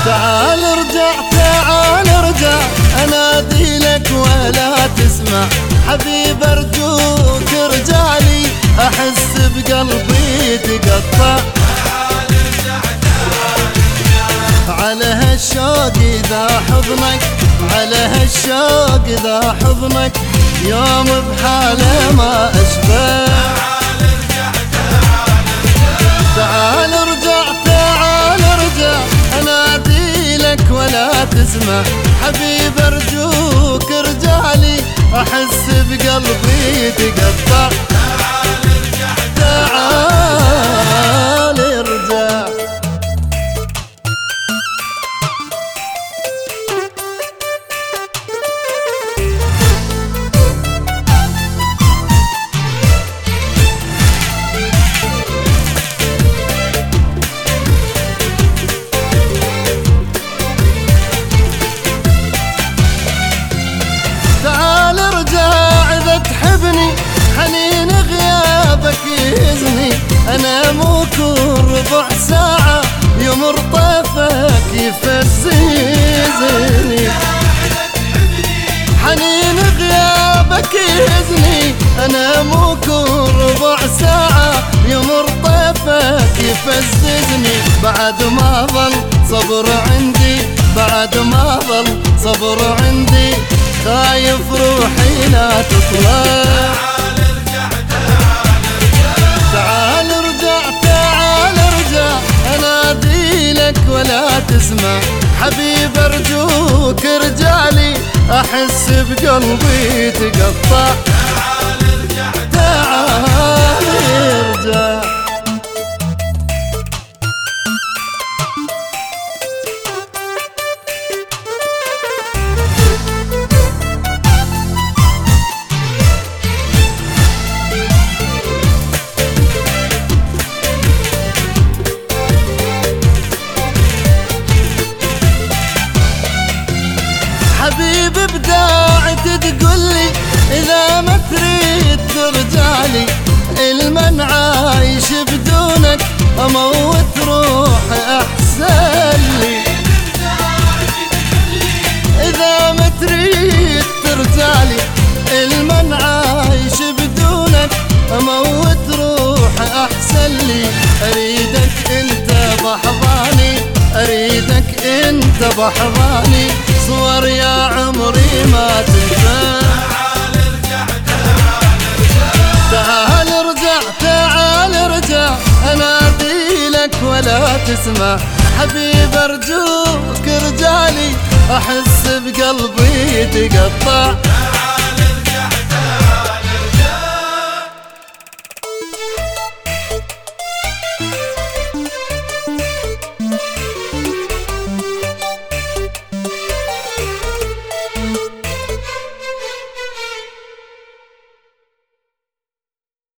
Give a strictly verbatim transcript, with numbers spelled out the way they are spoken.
تعال ارجع تعال ارجع انادي لك ولا تسمع، حبيب ارجوك ارجعلي احس بقلبي تقطع. تعال ارجع تعال ارجع على هالشوق اذا حضنك، على هالشوق اذا حضنك يوم بحاله ما اشبه. تعال ارجع تعال ارجع تعال ارجع تعال ارجع انادي لك ولا تسمع، حبيب ارجوك ارجعلي احس بقلبي تقطع. تعال ارجع تعال ارجع تعال ارجع اذا تحبني، حنين غيابك يهزني، انا مو كل ربع ساعة يمر طيفك يفززني. حنين غيابك يهزني، انا مو كل ربع ساعة يمر طيفك يفززني. بعد ما ظل صبر عندي، بعد ما ظل صبر عندي، خايف روحي لا تطلع. تعال ارجع تعال ارجع تعال ارجع انادي لك ولا تسمع، حبيب ارجوك ارجعلي احس بقلبي تقطع. تعال ارجع تعال ارجع حبيب بداعي تقولي اذا ما تريد ترجعلي، المن عايش بدونك اموت روحي احسن لي. اذا ما تريد ترجعلي، المن عايش بدونك اموت روحي احسن لي. اريدك انت بحضاني، اريدك انت بحضاني، صور يا عمري ما تنسى. تعال ارجع تعال ارجع تعال ارجع انادي لك ولا تسمع، حبيب ارجوك ارجعلي احس بقلبي تقطع.